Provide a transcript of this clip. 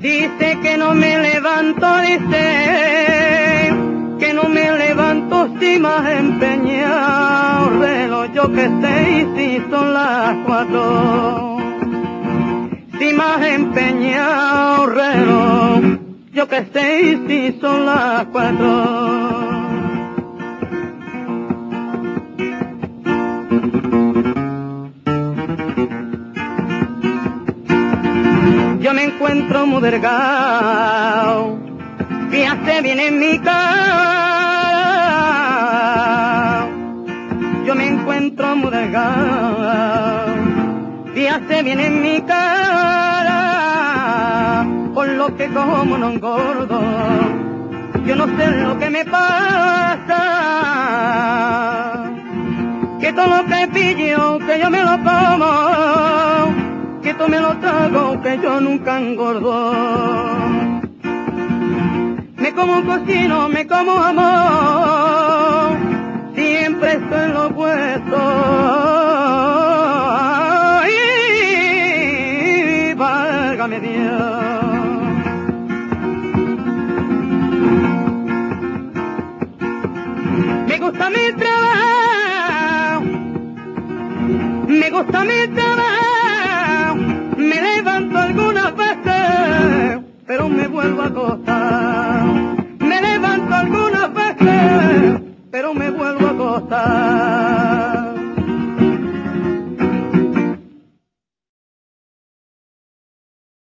Dice que no me levanto, dice que no me levanto si más empeñado reloj yo que sé y si son las 4. Si más empeñado reloj yo que sé y si son las 4. Yo me encuentro muy delgado, fíjate bien en mi cara. Yo me encuentro muy delgado, fíjate bien en mi cara. Por lo que como no engordo, yo no sé lo que me pasa. Que todo lo que pillo, que yo me lo como, que tú me lo trago, que yo nunca engordo. Me como un cocino, me como amor, siempre estoy en lo puesto. Y válgame Dios. Me gusta mi trabajo, me gusta mi trabajo, me levanto algunas veces, pero me vuelvo a acostar. Me levanto algunas veces, pero me vuelvo a acostar.